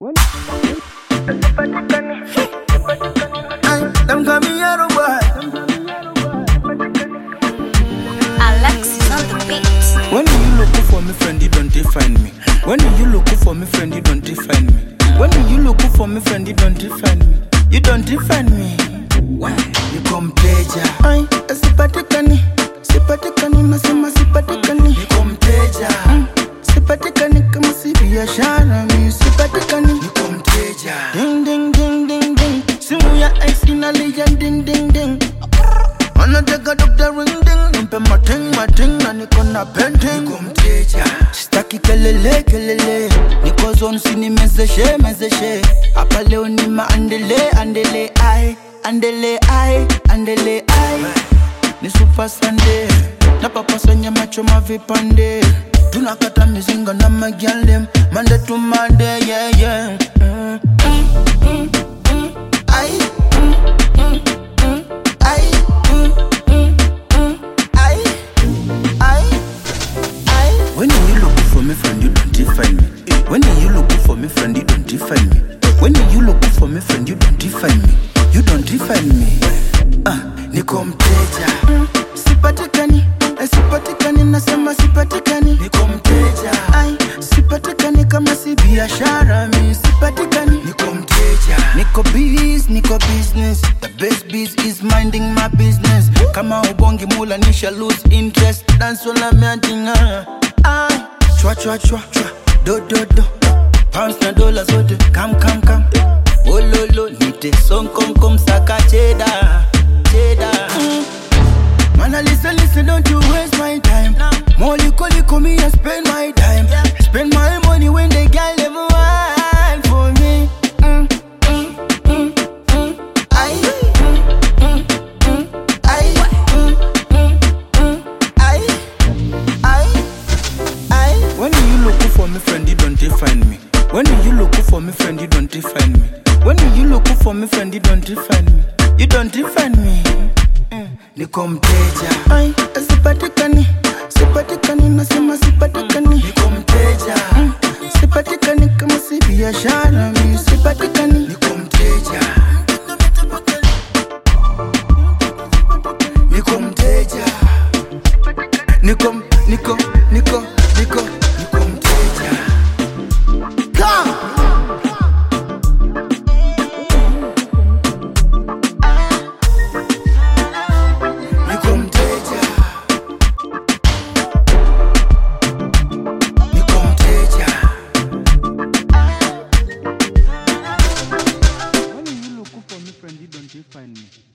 Them got me out of boy. Alexis on the beat. When you look for me, friend, you don't define me. When you look for me, friend, you don't define me. When you look for me, friend, you don't define me. You don't define me. Why? You come pleasure. Ay, sipatikani, sipatikani, nasema sipatikani. You come pleasure. Sipatikani kama si biashara mi sipatikani. You come pleasure. Ding ding ding ding ding. Simu ya ex inalia ding ding ding. Anataka doctor ring ding. Nimpe mating na niko na painting. You come pleasure. Sitaki kelele kelele. Niko zone sinimezeshe. Hapa leo ni maandele ai. Andele ai. Ni super Sunday. Na papasanya macho mavipande. Tunakata mizinga na magyalem. Monday to Monday, yeah. When you look for me, friend, you don't define me. When you look for me, friend, you don't define me. When you look for me, friend, you don't define me. You don't define me. Niko mteja. Sipatikani, sipatikani, nasema sipatikani. Niko mteja. Sipatikani kama si biashara mi sipatikani. Niko mteja. Niko business. The best biz is minding my business. Kama ubongi mula nisha lose interest. Dance wala meajinga. Chwa. Do. Pounds na dollars zote. Come. Ololo, nite song kom saka cheddar. Man, I listen, don't you waste my time. More liquor, me, I spend my time. Spend my money when they got them wine for me. When you look for me, friend, you don't define me. When you look for me, friend, you don't define me. When you look for me, friend, you don't define me. You don't define me. Niko mteja. Sipatikani, nasema sipatikani. Niko mteja. Sipatikani kama si biashara mi sipatikani. Niko mteja. Niko mteja. Niko mteja. Come! When you look for me, friend, you don't define me.